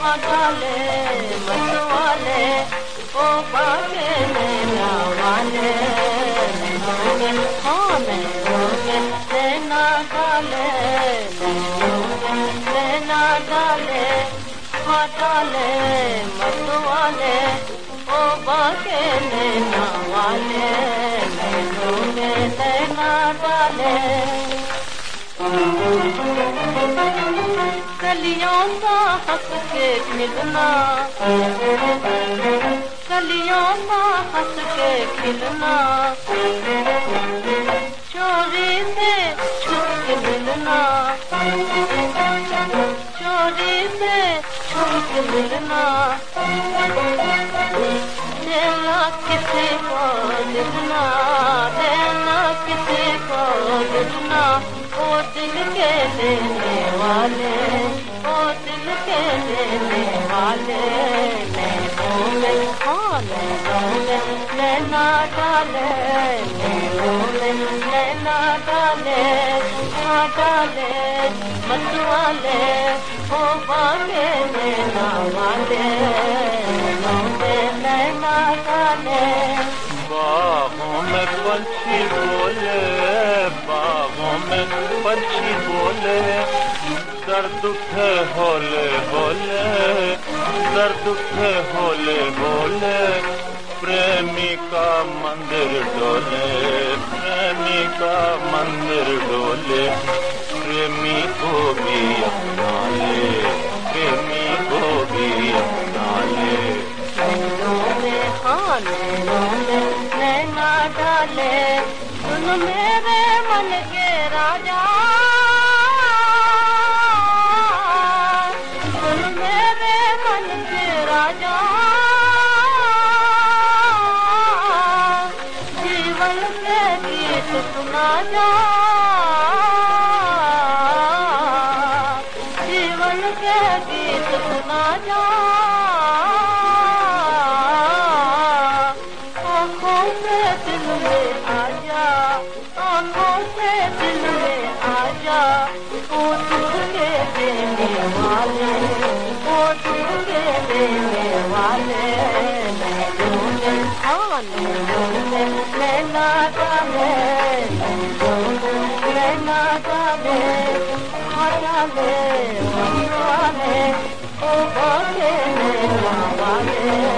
डाले मतवाले ओ बाके नैना वाले हाँ नैना डाले नैना डाले हाँ डाले मतवाले ओ बाके नैना वाले नैना डाले कलियों का हंस के खिलना कलियों का हंस के खिलना चोरी से छुप के मिलना चोरी से छुप के मिलना देना किसी को लिखना देना किसी को लिखना ओ दिल के लेने वाले ओ दिल के लेने वाले नैनों में हाँ नैना डाले नैना डाले हाँ डाले मतवाले ओ बाके नैना वाले नैना डाले बाहों में पंछी बोले बाहों में पंछी बोले दर्द उठे होले होले दर्द उठे होले होले प्रेमी का मंदिर डोले प्रेमी का मंदिर डोले प्रेमी को भी अपना ले प्रेमी को भी अपना ले नैना डाले सुन मेरे मन के राजा सुन मेरे मन के राजा जीवन के गीत सुना जा जीवन के गीत सुना जा आँखों से दिल में आजा आँखों से दिल में आजा ओ दुख के देने वाले ओ दुख के देने वाले नैना डाले नैना डाले हाँ डाले ओ बाके नैना वाले